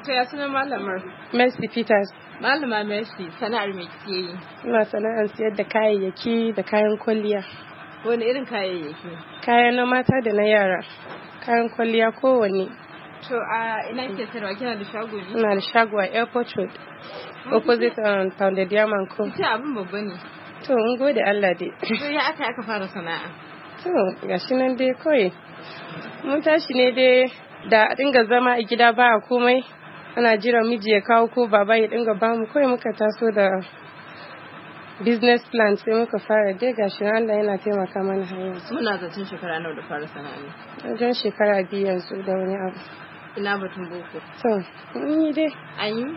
To ya sunan malamar? Mercy Peters. Malama Mercy, sana'ar me kike yi? Ina sana'ar siyar da kayayyaki da kayan kwalliya. Wani irin kayayyaki? Kaya na mata da na yara. Kayan kwalliya kowanne. To a ina kike sayarwa? Kina da shago ne? Ina da shago a Airport Road. Opposite Pounded Yam & Co. Ita abin babba ne. To mun gode Allah dai. To ya aka fara sana'a? To gashi nan dai kawai. Mun tashi ne dai da dinga zama a gida ba a komai. Ana jira miji ya kawo ko baba ya dinga bamu, kawai muka taso da business plan sai muka fara dai gashi Allah yana taimaka mana har yanzu. Muna zaton shekara nawa da fara sana'a ne? Wajen shekara 2 yanzu da wani abu. Ina batun boko? To, ni dai. An yi?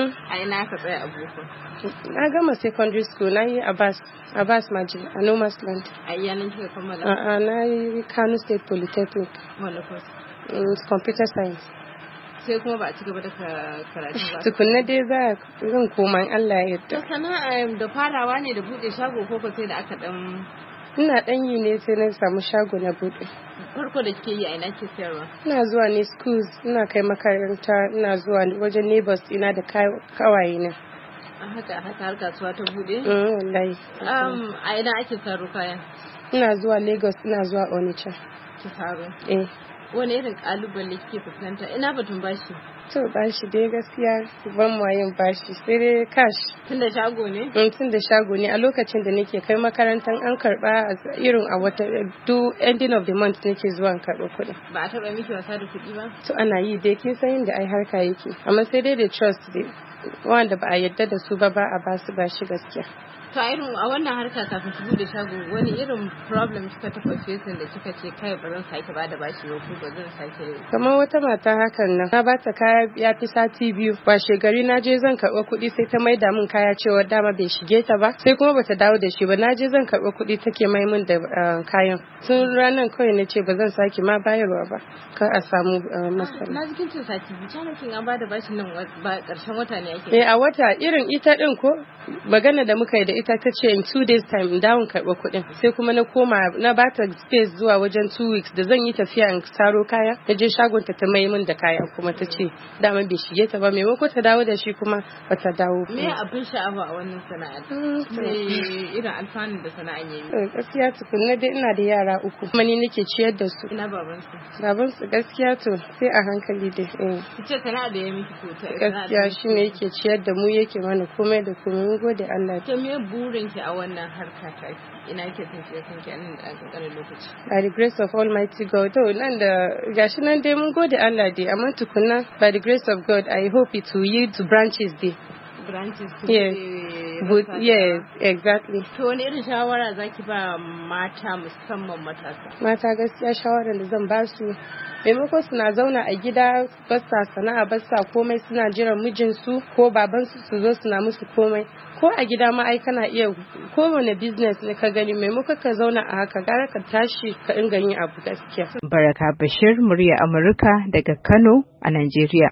A ina ka tsaya a boko? Na gama secondary school, na yi Abbas Maji a Nomas Land. A yanan kika kammala? A'a, na yi Kano State Polytechnic. Wanda course? Computer Science. Sai kuma ba a ci gaba da karatu ba. Tukunna dai zan koma in Allah ya yarda. Sana'a da farawa ne da bude shago ko sai da aka dan. Ina dan yi ne sai na samu shago na bude. Farko da kike yi a ina ke sayarwa? Ina zuwa ne schools, ina kai makaranta, ina zuwa wajen neighbors ina da kawaye na. A haka har kasuwa ta bude? Wallahi. A ina ake saro kaya? Ina zuwa Lagos, ina zuwa Onitsha. Ki saro? Wani irin kalubale kike fuskanta? Ina batun bashi? To bashi dai gaskiya ban mu yin bashi sai dai cash. Tun da shago ne? Tun da shago ne a lokacin da nake kai makarantar an karba irin a wata ending of the month nake zuwa karɓo kuɗi. Ba a taɓa miki wasa da kuɗi ba? To ana yi dai kin san yadda ai harka yake amma sai dai da trust dai wanda ba a yadda da su ba a basu bashi gaskiya. To a wannan harka kafin ki bude shago wani irin problem kika taɓa facing da kika ce kai ba zan sake bada bashi ba ko ba zan sake. Kamar wata mata hakan nan na bata kaya ya fi sati 2 washe gari na je zan karɓa kuɗi sai ta maida min kaya cewa dama bai shige ta ba sai kuma bata dawo da shi ba na je zan karɓa kuɗi take mai min da kayan tun ranar kawai na ce ba zan sake ma bayarwa ba kar a samu matsala. Na jikin cin sati 2 kana kin an bada bashin nan ba ƙarshen wata ne ake. A wata irin ita din ko magana da muka yi da ita ta ce in 2 days time in dawon karɓa kuɗin sai kuma na koma na bata space zuwa wajen 2 weeks da zan yi tafiya in saro kaya na je shagon ta mai min da kaya kuma ta ce dama bai shige ta ba maimako ta dawo da shi kuma ba ta dawo. Me abin sha'awa a wannan sana'a? Me irin alfanun da sana'an yayi? Gaskiya tukunna dai ina da yara 3 kuma ni nake ciyar da su. Ina babansu? Babansu gaskiya to sai a hankali dai. Kice sana'a da ya miki ko ta? Gaskiya shine yake ciyar da mu yake mana komai da komai mun gode Allah. To me burin ki a wannan harka ta ina yake tafiya kanki a nan da kankanin lokaci? By the grace of Almighty God. To nan da gashi nan dai mun gode Allah dai amma tukunna by the grace of God I hope it will yield to branches dai. Branches? Yes. Yes, exactly. To wani irin shawara zaki ba mata musamman matasa? Mata gaskiya shawaran da zan ba su maimako suna zauna a gida basa sana'a basa komai suna jiran mijinsu ko babansu su zo suna musu komai ko a gida ma ai kana iya kowane business ne ka gani maimako ka zauna a haka gara ka tashi ka inga yin abu gaskiya. Baraka Bashir, murya Amurka daga Kano a Najeriya.